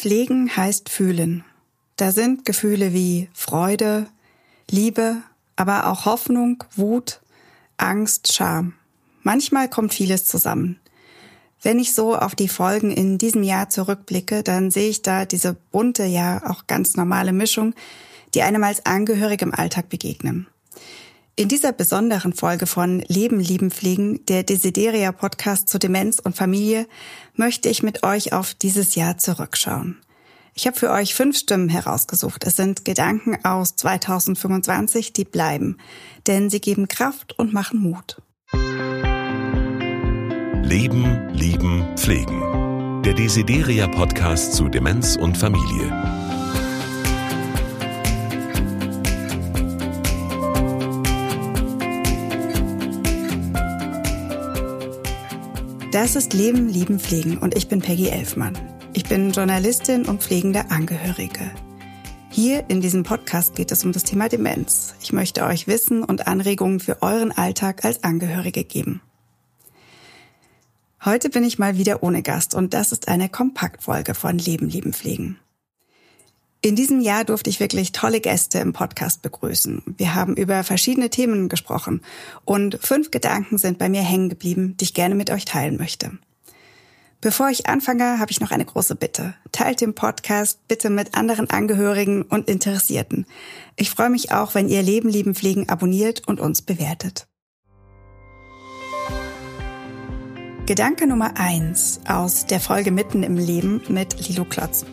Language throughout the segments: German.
Pflegen heißt fühlen. Da sind Gefühle wie Freude, Liebe, aber auch Hoffnung, Wut, Angst, Scham. Manchmal kommt vieles zusammen. Wenn ich so auf die Folgen in diesem Jahr zurückblicke, dann sehe ich da diese bunte, ja auch ganz normale Mischung, die einem als Angehörige im Alltag begegnen. In dieser besonderen Folge von Leben, Lieben, Pflegen, der Desideria-Podcast zu Demenz und Familie, möchte ich mit euch auf dieses Jahr zurückschauen. Ich habe für euch 5 Stimmen herausgesucht. Es sind Gedanken aus 2025, die bleiben, denn sie geben Kraft und machen Mut. Leben, Lieben, Pflegen. Der Desideria-Podcast zu Demenz und Familie. Das ist Leben, Lieben, Pflegen und ich bin Peggy Elfmann. Ich bin Journalistin und pflegende Angehörige. Hier in diesem Podcast geht es um das Thema Demenz. Ich möchte euch Wissen und Anregungen für euren Alltag als Angehörige geben. Heute bin ich mal wieder ohne Gast und das ist eine Kompaktfolge von Leben, Lieben, Pflegen. In diesem Jahr durfte ich wirklich tolle Gäste im Podcast begrüßen. Wir haben über verschiedene Themen gesprochen und 5 Gedanken sind bei mir hängen geblieben, die ich gerne mit euch teilen möchte. Bevor ich anfange, habe ich noch eine große Bitte. Teilt den Podcast bitte mit anderen Angehörigen und Interessierten. Ich freue mich auch, wenn ihr Leben, Lieben, Pflegen abonniert und uns bewertet. Gedanke Nummer 1 aus der Folge Mitten im Leben mit Lilo Klotz.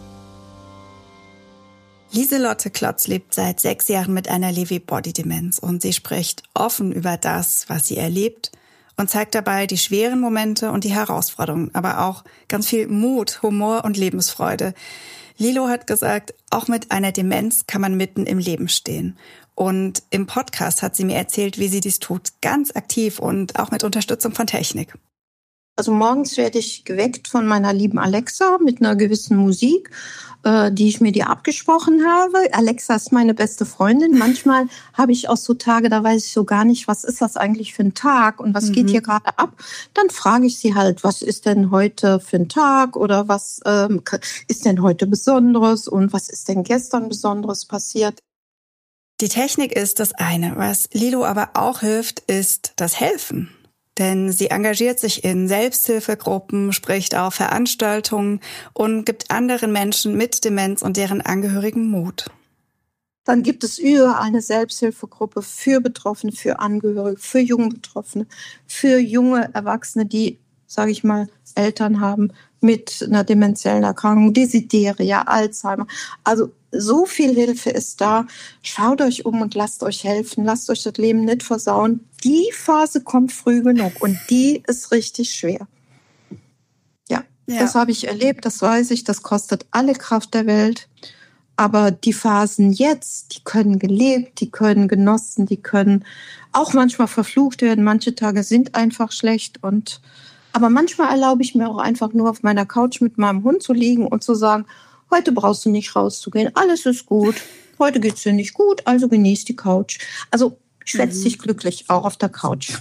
Lieselotte Klotz lebt seit 6 Jahren mit einer Lewy-Body-Demenz und sie spricht offen über das, was sie erlebt und zeigt dabei die schweren Momente und die Herausforderungen, aber auch ganz viel Mut, Humor und Lebensfreude. Lilo hat gesagt, auch mit einer Demenz kann man mitten im Leben stehen. Und im Podcast hat sie mir erzählt, wie sie dies tut, ganz aktiv und auch mit Unterstützung von Technik. Also morgens werde ich geweckt von meiner lieben Alexa mit einer gewissen Musik, die ich mir abgesprochen habe. Alexa ist meine beste Freundin. Manchmal habe ich auch so Tage, da weiß ich so gar nicht, was ist das eigentlich für ein Tag und was geht hier gerade ab. Dann frage ich sie halt, was ist denn heute für ein Tag oder was ist denn heute Besonderes und was ist denn gestern Besonderes passiert. Die Technik ist das eine. Was Lilo aber auch hilft, ist das Helfen. Denn sie engagiert sich in Selbsthilfegruppen, spricht auf Veranstaltungen und gibt anderen Menschen mit Demenz und deren Angehörigen Mut. Dann gibt es überall eine Selbsthilfegruppe für Betroffene, für Angehörige, für junge Betroffene, für junge Erwachsene, die, sage ich mal, Eltern haben mit einer dementiellen Erkrankung, Desideria, Alzheimer. Also so viel Hilfe ist da. Schaut euch um und lasst euch helfen. Lasst euch das Leben nicht versauen. Die Phase kommt früh genug und die ist richtig schwer. Ja. Das habe ich erlebt, das weiß ich. Das kostet alle Kraft der Welt. Aber die Phasen jetzt, die können gelebt, die können genossen, die können auch manchmal verflucht werden. Manche Tage sind einfach schlecht aber manchmal erlaube ich mir auch einfach nur auf meiner Couch mit meinem Hund zu liegen und zu sagen, heute brauchst du nicht rauszugehen, alles ist gut. Heute geht's dir nicht gut, also genieß die Couch. Also schwätz dich glücklich, auch auf der Couch.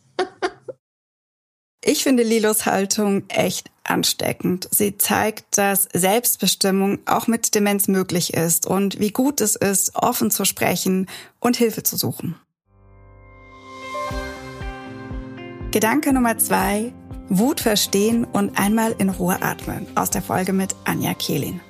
Ich finde Lilos Haltung echt ansteckend. Sie zeigt, dass Selbstbestimmung auch mit Demenz möglich ist und wie gut es ist, offen zu sprechen und Hilfe zu suchen. Gedanke Nummer 2. Wut verstehen und einmal in Ruhe atmen. Aus der Folge mit Anja Kehlin.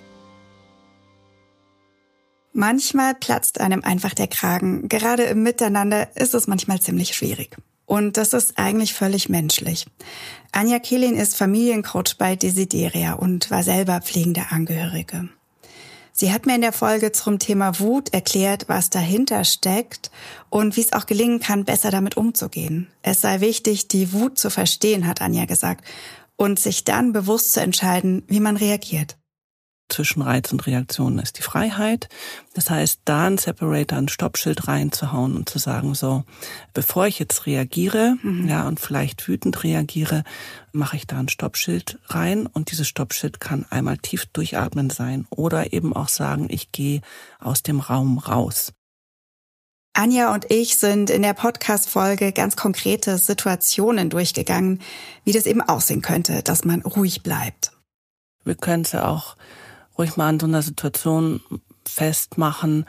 Manchmal platzt einem einfach der Kragen. Gerade im Miteinander ist es manchmal ziemlich schwierig. Und das ist eigentlich völlig menschlich. Anja Kehlin ist Familiencoach bei Desideria und war selber pflegende Angehörige. Sie hat mir in der Folge zum Thema Wut erklärt, was dahinter steckt und wie es auch gelingen kann, besser damit umzugehen. Es sei wichtig, die Wut zu verstehen, hat Anja gesagt, und sich dann bewusst zu entscheiden, wie man reagiert. Zwischen Reiz und Reaktion ist die Freiheit. Das heißt, da ein Separator, ein Stoppschild reinzuhauen und zu sagen, so, bevor ich jetzt reagiere, und vielleicht wütend reagiere, mache ich da ein Stoppschild rein und dieses Stoppschild kann einmal tief durchatmen sein oder eben auch sagen, ich gehe aus dem Raum raus. Anja und ich sind in der Podcast-Folge ganz konkrete Situationen durchgegangen, wie das eben aussehen könnte, dass man ruhig bleibt. Wir können es ja auch ruhig mal an so einer Situation festmachen.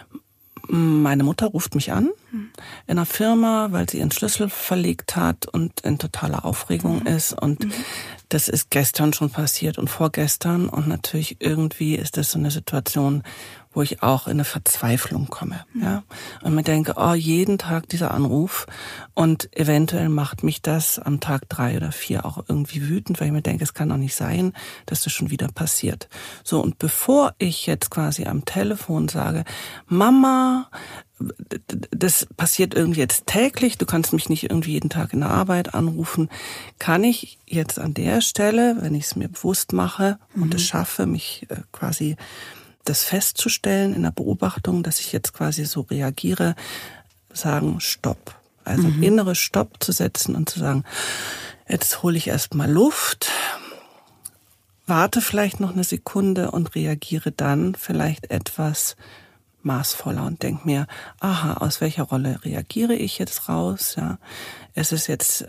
Meine Mutter ruft mich an in einer Firma, weil sie ihren Schlüssel verlegt hat und in totaler Aufregung ist. Und das ist gestern schon passiert und vorgestern. Und natürlich irgendwie ist das so eine Situation, wo ich auch in eine Verzweiflung komme. Ja? Und mir denke, jeden Tag dieser Anruf. Und eventuell macht mich das am Tag 3 oder 4 auch irgendwie wütend, weil ich mir denke, es kann doch nicht sein, dass das schon wieder passiert. So, und bevor ich jetzt quasi am Telefon sage, Mama, das passiert irgendwie jetzt täglich, du kannst mich nicht irgendwie jeden Tag in der Arbeit anrufen, kann ich jetzt an der Stelle, wenn ich es mir bewusst mache und es schaffe, mich quasi das festzustellen in der Beobachtung, dass ich jetzt quasi so reagiere, sagen Stopp. Also innere Stopp zu setzen und zu sagen, jetzt hole ich erstmal Luft, warte vielleicht noch eine Sekunde und reagiere dann vielleicht etwas maßvoller und denke mir, aha, aus welcher Rolle reagiere ich jetzt raus? Ja, ist es jetzt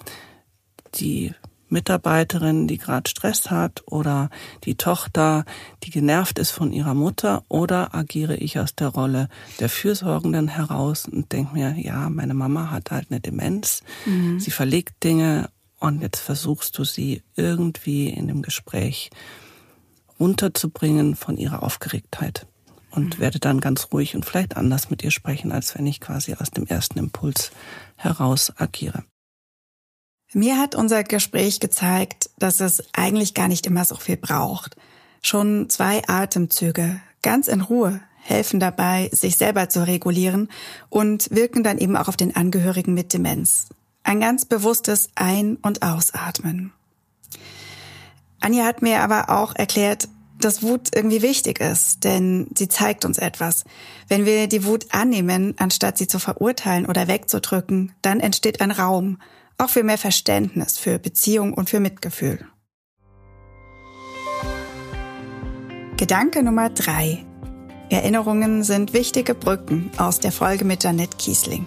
die Mitarbeiterin, die gerade Stress hat, oder die Tochter, die genervt ist von ihrer Mutter, oder agiere ich aus der Rolle der Fürsorgenden heraus und denke mir, ja, meine Mama hat halt eine Demenz, sie verlegt Dinge und jetzt versuchst du sie irgendwie in dem Gespräch runterzubringen von ihrer Aufgeregtheit und werde dann ganz ruhig und vielleicht anders mit ihr sprechen, als wenn ich quasi aus dem ersten Impuls heraus agiere. Mir hat unser Gespräch gezeigt, dass es eigentlich gar nicht immer so viel braucht. Schon 2 Atemzüge, ganz in Ruhe, helfen dabei, sich selber zu regulieren und wirken dann eben auch auf den Angehörigen mit Demenz. Ein ganz bewusstes Ein- und Ausatmen. Anja hat mir aber auch erklärt, dass Wut irgendwie wichtig ist, denn sie zeigt uns etwas. Wenn wir die Wut annehmen, anstatt sie zu verurteilen oder wegzudrücken, dann entsteht ein Raum, auch für mehr Verständnis, für Beziehung und für Mitgefühl. Gedanke Nummer 3. Erinnerungen sind wichtige Brücken aus der Folge mit Jeanette Kiesling.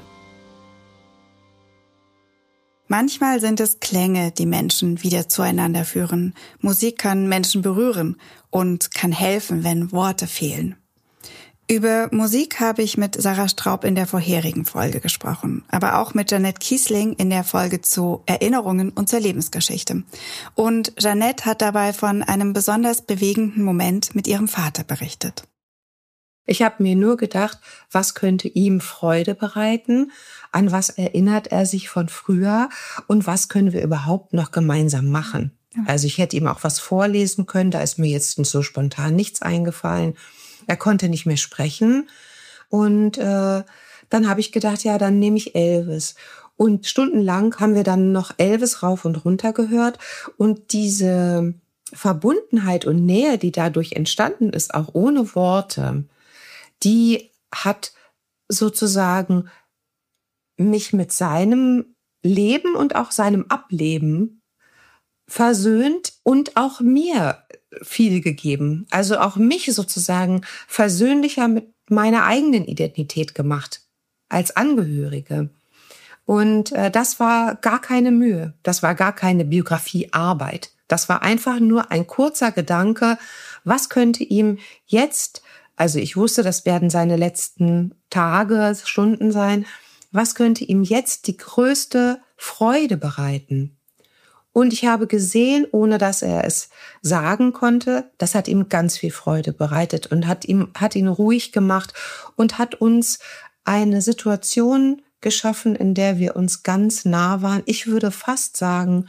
Manchmal sind es Klänge, die Menschen wieder zueinander führen. Musik kann Menschen berühren und kann helfen, wenn Worte fehlen. Über Musik habe ich mit Sarah Straub in der vorherigen Folge gesprochen, aber auch mit Jeanette Kiesling in der Folge zu Erinnerungen und zur Lebensgeschichte. Und Jeanette hat dabei von einem besonders bewegenden Moment mit ihrem Vater berichtet. Ich habe mir nur gedacht, was könnte ihm Freude bereiten, an was erinnert er sich von früher und was können wir überhaupt noch gemeinsam machen. Ja. Also ich hätte ihm auch was vorlesen können, da ist mir jetzt so spontan nichts eingefallen. Er konnte nicht mehr sprechen und dann habe ich gedacht, ja, dann nehme ich Elvis. Und stundenlang haben wir dann noch Elvis rauf und runter gehört und diese Verbundenheit und Nähe, die dadurch entstanden ist, auch ohne Worte, die hat sozusagen mich mit seinem Leben und auch seinem Ableben versöhnt und auch mir viel gegeben. Also auch mich sozusagen versöhnlicher mit meiner eigenen Identität gemacht als Angehörige. Und das war gar keine Mühe. Das war gar keine Biografiearbeit. Das war einfach nur ein kurzer Gedanke, was könnte ihm jetzt, also ich wusste, das werden seine letzten Tage, Stunden sein, was könnte ihm jetzt die größte Freude bereiten? Und ich habe gesehen, ohne dass er es sagen konnte, das hat ihm ganz viel Freude bereitet und hat ihn ruhig gemacht und hat uns eine Situation geschaffen, in der wir uns ganz nah waren. Ich würde fast sagen,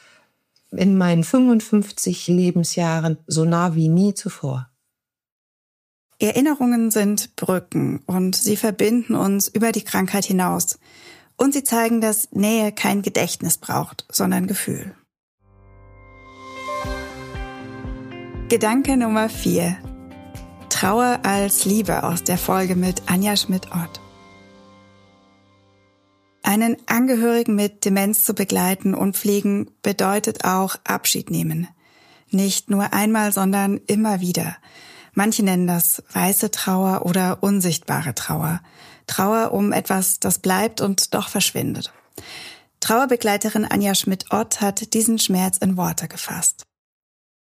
in meinen 55 Lebensjahren so nah wie nie zuvor. Erinnerungen sind Brücken und sie verbinden uns über die Krankheit hinaus. Und sie zeigen, dass Nähe kein Gedächtnis braucht, sondern Gefühl. Gedanke Nummer 4. Trauer als Liebe aus der Folge mit Anja Schmidt-Ott. Einen Angehörigen mit Demenz zu begleiten und pflegen bedeutet auch Abschied nehmen. Nicht nur einmal, sondern immer wieder. Manche nennen das weiße Trauer oder unsichtbare Trauer. Trauer um etwas, das bleibt und doch verschwindet. Trauerbegleiterin Anja Schmidt-Ott hat diesen Schmerz in Worte gefasst.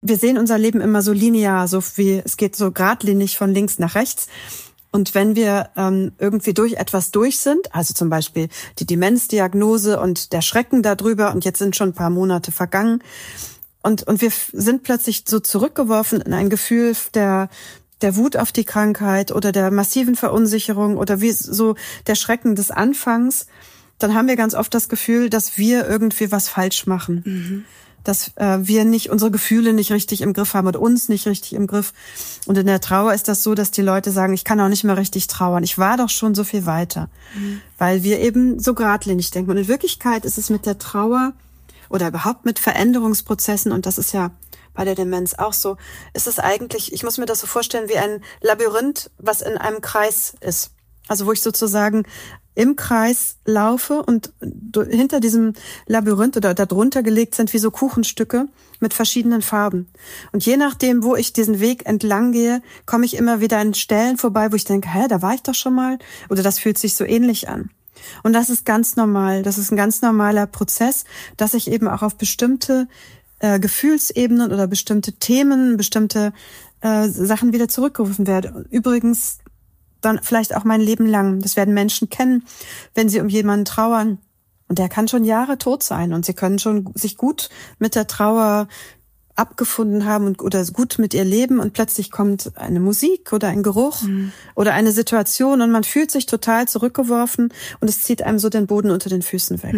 wir sehen unser Leben immer so linear, so wie es geht so geradlinig von links nach rechts. Und wenn wir irgendwie durch etwas durch sind, also zum Beispiel die Demenzdiagnose und der Schrecken darüber, und jetzt sind schon ein paar Monate vergangen, und wir sind plötzlich so zurückgeworfen in ein Gefühl der Wut auf die Krankheit oder der massiven Verunsicherung oder wie so der Schrecken des Anfangs, dann haben wir ganz oft das Gefühl, dass wir irgendwie was falsch machen. Mhm. Dass wir nicht unsere Gefühle nicht richtig im Griff haben oder uns nicht richtig im Griff. Und in der Trauer ist das so, dass die Leute sagen, ich kann auch nicht mehr richtig trauern. Ich war doch schon so viel weiter. Mhm. Weil wir eben so geradlinig denken. Und in Wirklichkeit ist es mit der Trauer oder überhaupt mit Veränderungsprozessen, und das ist ja bei der Demenz auch so, ist es eigentlich, ich muss mir das so vorstellen, wie ein Labyrinth, was in einem Kreis ist. Also wo ich sozusagen im Kreis laufe und hinter diesem Labyrinth oder darunter gelegt sind wie so Kuchenstücke mit verschiedenen Farben. Und je nachdem, wo ich diesen Weg entlang gehe, komme ich immer wieder an Stellen vorbei, wo ich denke, da war ich doch schon mal, oder das fühlt sich so ähnlich an. Und das ist ganz normal. Das ist ein ganz normaler Prozess, dass ich eben auch auf bestimmte Gefühlsebenen oder bestimmte Themen, bestimmte Sachen wieder zurückgerufen werde. Übrigens dann vielleicht auch mein Leben lang. Das werden Menschen kennen, wenn sie um jemanden trauern. Und der kann schon Jahre tot sein. Und sie können schon sich gut mit der Trauer abgefunden haben oder gut mit ihr leben. Und plötzlich kommt eine Musik oder ein Geruch oder eine Situation und man fühlt sich total zurückgeworfen und es zieht einem so den Boden unter den Füßen weg.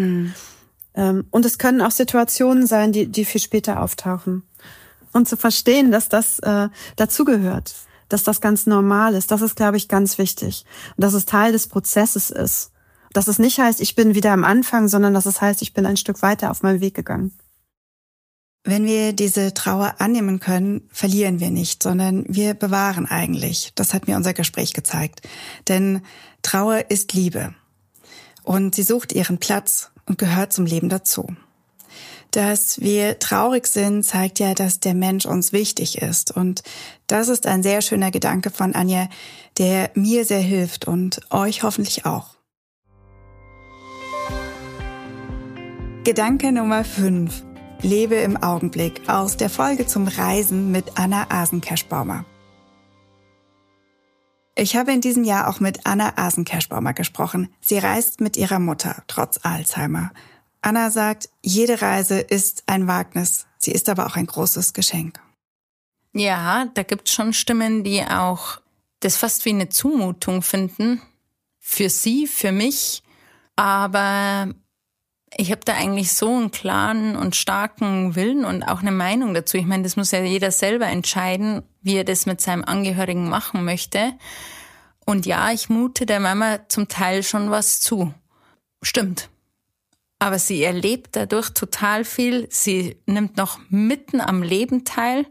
Und es können auch Situationen sein, die viel später auftauchen. Und zu verstehen, dass das dazugehört, dass das ganz normal ist, das ist, glaube ich, ganz wichtig. Und dass es Teil des Prozesses ist. Dass es nicht heißt, ich bin wieder am Anfang, sondern dass es heißt, ich bin ein Stück weiter auf meinem Weg gegangen. Wenn wir diese Trauer annehmen können, verlieren wir nicht, sondern wir bewahren eigentlich. Das hat mir unser Gespräch gezeigt. Denn Trauer ist Liebe. Und sie sucht ihren Platz und gehört zum Leben dazu. Dass wir traurig sind, zeigt ja, dass der Mensch uns wichtig ist. Und das ist ein sehr schöner Gedanke von Anja, der mir sehr hilft und euch hoffentlich auch. Gedanke Nummer 5. Lebe im Augenblick aus der Folge zum Reisen mit Anna Asen-Kerschbaumer. Ich habe in diesem Jahr auch mit Anna Asen-Kerschbaumer gesprochen. Sie reist mit ihrer Mutter, trotz Alzheimer. Anna sagt, jede Reise ist ein Wagnis. Sie ist aber auch ein großes Geschenk. Ja, da gibt's schon Stimmen, die auch das fast wie eine Zumutung finden. Für sie, für mich. Aber ich habe da eigentlich so einen klaren und starken Willen und auch eine Meinung dazu. Ich meine, das muss ja jeder selber entscheiden, wie er das mit seinem Angehörigen machen möchte. Und ja, ich mute der Mama zum Teil schon was zu. Stimmt. Aber sie erlebt dadurch total viel. Sie nimmt noch mitten am Leben teil.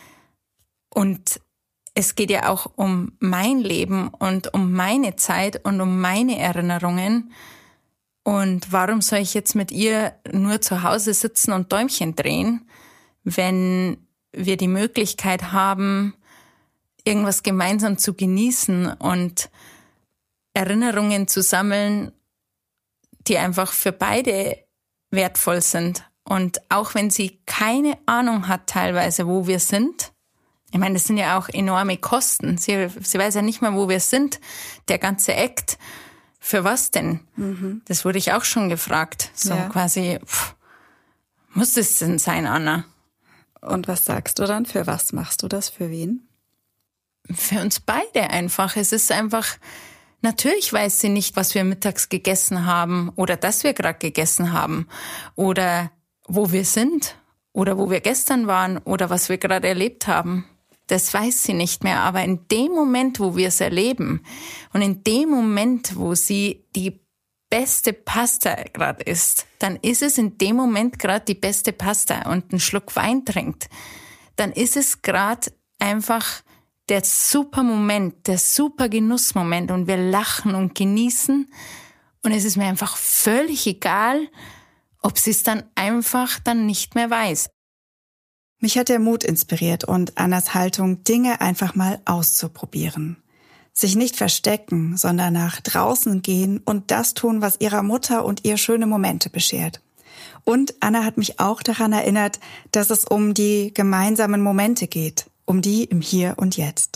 Und es geht ja auch um mein Leben und um meine Zeit und um meine Erinnerungen. Und warum soll ich jetzt mit ihr nur zu Hause sitzen und Däumchen drehen, wenn wir die Möglichkeit haben, irgendwas gemeinsam zu genießen und Erinnerungen zu sammeln, die einfach für beide wertvoll sind. Und auch wenn sie keine Ahnung hat teilweise, wo wir sind, ich meine, das sind ja auch enorme Kosten. Sie weiß ja nicht mal, wo wir sind, der ganze Act. Für was denn? Das wurde ich auch schon gefragt. So quasi, muss das denn sein, Anna? Und was sagst du dann? Für was machst du das? Für wen? Für uns beide einfach. Es ist einfach, natürlich weiß sie nicht, was wir mittags gegessen haben oder dass wir gerade gegessen haben oder wo wir sind oder wo wir gestern waren oder was wir gerade erlebt haben. Das weiß sie nicht mehr, aber in dem Moment, wo wir es erleben und in dem Moment, wo sie die beste Pasta gerade isst, dann ist es in dem Moment gerade die beste Pasta und einen Schluck Wein trinkt, dann ist es gerade einfach der super Moment, der super Genussmoment und wir lachen und genießen und es ist mir einfach völlig egal, ob sie es dann einfach dann nicht mehr weiß. Mich hat der Mut inspiriert und Annas Haltung, Dinge einfach mal auszuprobieren. Sich nicht verstecken, sondern nach draußen gehen und das tun, was ihrer Mutter und ihr schöne Momente beschert. Und Anna hat mich auch daran erinnert, dass es um die gemeinsamen Momente geht, um die im Hier und Jetzt.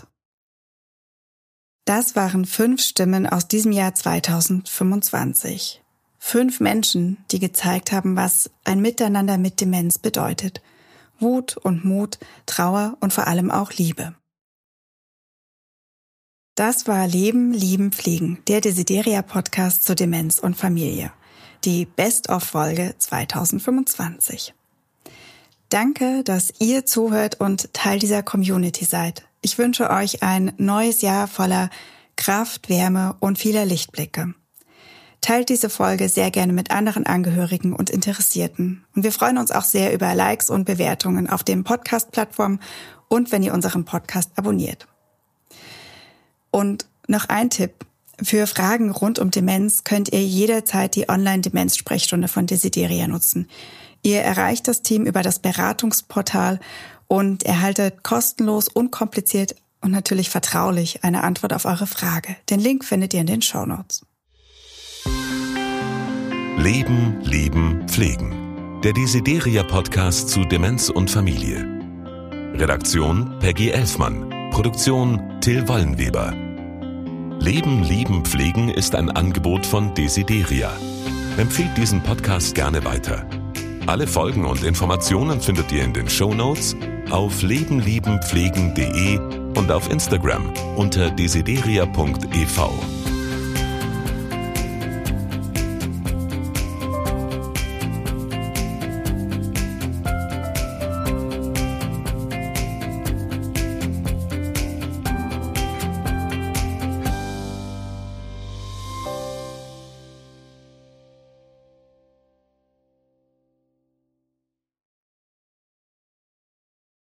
Das waren 5 Stimmen aus diesem Jahr 2025. 5 Menschen, die gezeigt haben, was ein Miteinander mit Demenz bedeutet. Wut und Mut, Trauer und vor allem auch Liebe. Das war Leben, Lieben, Pflegen, der Desideria-Podcast zu Demenz und Familie. Die Best-of-Folge 2025. Danke, dass ihr zuhört und Teil dieser Community seid. Ich wünsche euch ein neues Jahr voller Kraft, Wärme und vieler Lichtblicke. Teilt diese Folge sehr gerne mit anderen Angehörigen und Interessierten. Und wir freuen uns auch sehr über Likes und Bewertungen auf den Podcast-Plattformen und wenn ihr unseren Podcast abonniert. Und noch ein Tipp. Für Fragen rund um Demenz könnt ihr jederzeit die Online-Demenz-Sprechstunde von Desideria nutzen. Ihr erreicht das Team über das Beratungsportal und erhaltet kostenlos, unkompliziert und natürlich vertraulich eine Antwort auf eure Frage. Den Link findet ihr in den Shownotes. Leben, Lieben, Pflegen. Der Desideria-Podcast zu Demenz und Familie. Redaktion Peggy Elfmann. Produktion Till Wollenweber. Leben, Lieben, Pflegen ist ein Angebot von Desideria. Empfehlt diesen Podcast gerne weiter. Alle Folgen und Informationen findet ihr in den Shownotes, auf lebenliebenpflegen.de und auf Instagram unter desideria.ev.